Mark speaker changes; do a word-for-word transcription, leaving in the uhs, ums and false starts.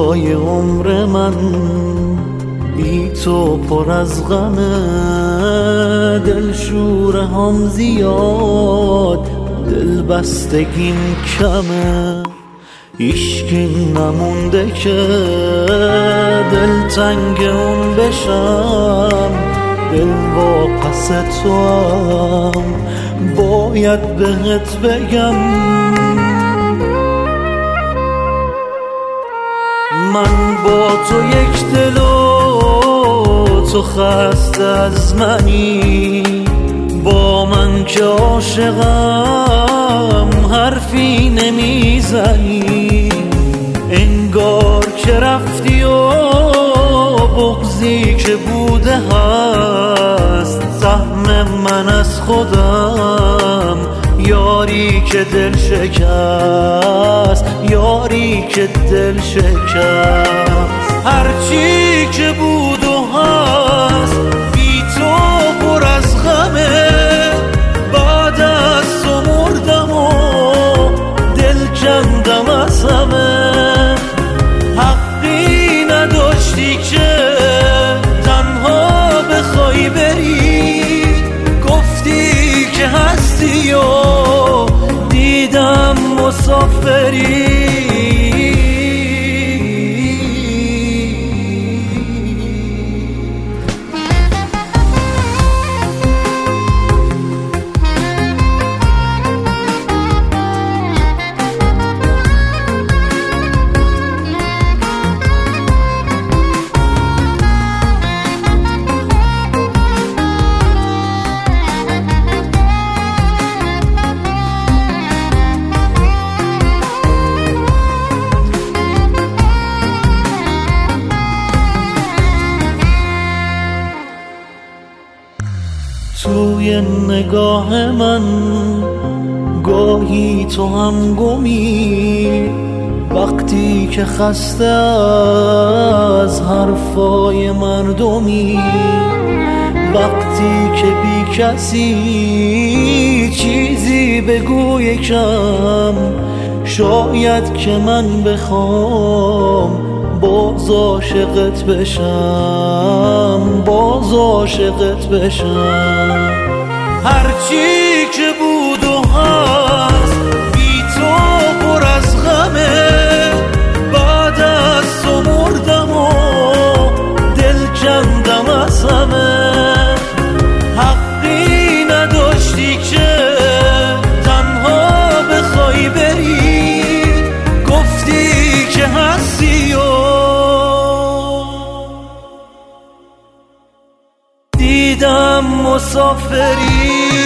Speaker 1: روزای عمر من بی تو پر از غمه، دل شوره هم زیاد، دل بستگیم کمه، هیچکی نمونده که دل تنگ اون بشم، دل واپس تو هم باید بهت بگم. من با تو یک دل و تو خسته از منی، با من که عاشقم حرفی نمیزنی، انگار که رفتی و بغضی که بوده هست سهم من از خودم، یاری که دل شکست، یاری که دل شکست. هرچی که بود و هست بی تو پر از غمه، بعد از تو مردم و دل کندم از همه، حقی نداشتی که تنها بخوای بری، گفتی که هستی و دیدم مسافری. توی نگاه من گاهی تو هم گمی، وقتی که خسته از حرفای مردمی، وقتی که بی کسی چیزی بگو یکم، شاید که من بخوام باز عاشقت بشم، باز عاشقت بشم. هرچی که بود و هست بی تو پر از غمه، بعد از تو مردم و دل کندم از همه، حقی نداشتی که تنها بخوای بری، گفتی که هستی و دیدم مسافری.